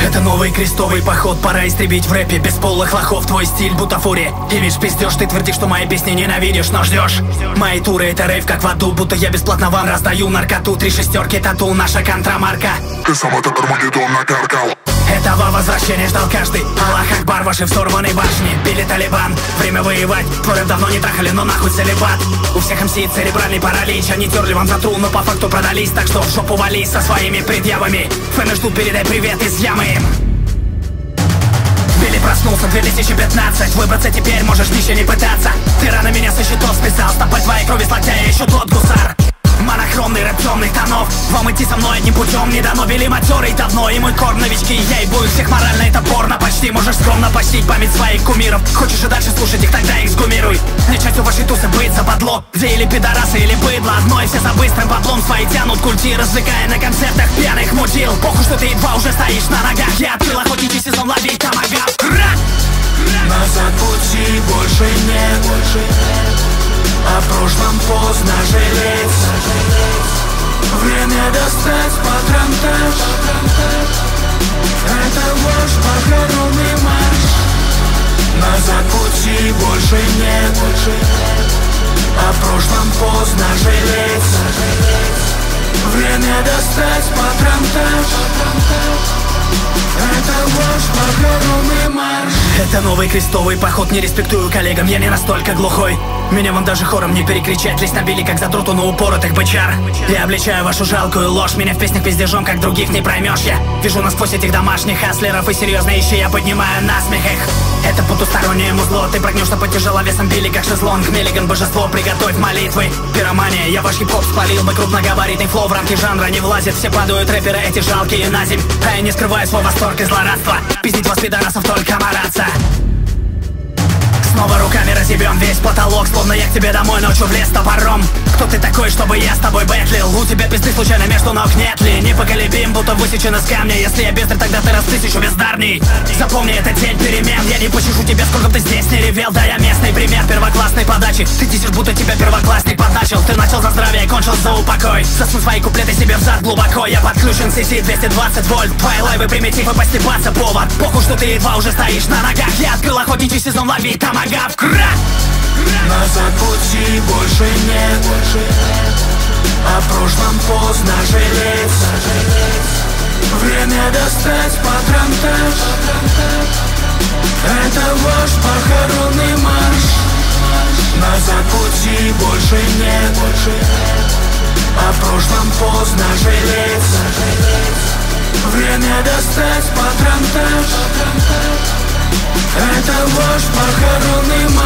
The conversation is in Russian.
Это новый крестовый поход, пора истребить в рэпе бесполых лохов. Твой стиль бутафория, имидж пиздешь. Ты твердишь, что мои песни ненавидишь, но ждешь. Мои туры это рейв как в аду, будто я бесплатно вам раздаю наркоту. 3 шестерки, тату, наша контрамарка. Ты сам этот Армагеддон накаркал. Этого возвращения ждал каждый. Аллах Акбар, ваши взорванные башни. Били Талибан, время воевать. Твой рэп давно не трахали, но нахуй целебат. У всех МС церебральный паралич. Они терли вам за тру, но по факту продались. Так что в жопу вались со своими предъявами. Фэны ждут, передай привет из ямы им. Билли проснулся 2015. Выбраться теперь можешь ничего не пытаться. Ты рано меня со счетов списал. Стопать твоей крови слотя, я еще тот гусар. Монохромный рэп темных тонов. Вам идти со мной одним путем не дано. Били матерый давно, и мой корм новички. Я ебу их всех морально, это порно почти. Можешь скромно почтить память своих кумиров. Хочешь и дальше слушать их, тогда их сгумируй. Не частью вашей тусы быть западло. Где или пидорасы, или быдло одно. И все за быстрым баблом свои тянут культи, развлекая на концертах пьяных мудил. Похуй, что ты едва уже стоишь на ногах. Я открыл охотничий сезон, лови томагавк. Назад пути больше нет. О прошлом поздно жалеть. Время достать патронтаж. Это ваш похоронный марш. Назад пути больше нет. О прошлом поздно жалеть. Время достать патронтаж. Это ваш похоронный марш. Это новый крестовый поход, не респектую коллегам, я не настолько глухой. Меня вам даже хором не перекричать, лезть набили как задроту на упоротых бычар. Я обличаю вашу жалкую ложь, меня в песнях пиздежом, как других не проймешь. Я вижу насквозь этих домашних хаслеров и серьезные ищи я поднимаю насмех их. Это потустороннее музло, ты прогнешься под тяжеловесом били как шезлонг. Миллиган, божество, приготовь молитвы. Пиромания, я ваш хип-хоп спалил, мой крупногабаритный флоу в рамки жанра не влазит. Все падают рэперы эти жалкие на земь, а я не скрываю свой восторг и злорадство. Пиздить вас пидорасов только мараться. Снова руками разъебем весь потолок, словно я к тебе домой ночью в лес топором. Кто ты такой, чтобы я с тобой бэтлил? У тебя пизды случайно между ног нет ли? Непоколебим, будто высечен из камня. Если я бездарь, тогда ты раз тысячу бездарней. Запомни, это день перемен. Я не пощажу тебя, сколько бы ты здесь не ревел. Да, я местный пример первоклассной подачи. Ты тисишь, будто тебя первоклассник подначил. Ты начал за здравие, кончил за упокой. Засунь свои куплеты себе в зад глубоко. Я подключен CC 220 вольт. Твои лайвы примитивы, постепаться повод. Похуй, что ты едва уже стоишь на ногах. Я открыл охотничий сезон, лови томагавк. Назад пути больше нет. О прошлом поздно жалеть. Время достать патронтаж. Это ваш похоронный марш. Назад пути больше нет. О прошлом поздно жалеть. Время достать патронтаж. Это ваш похоронный марш.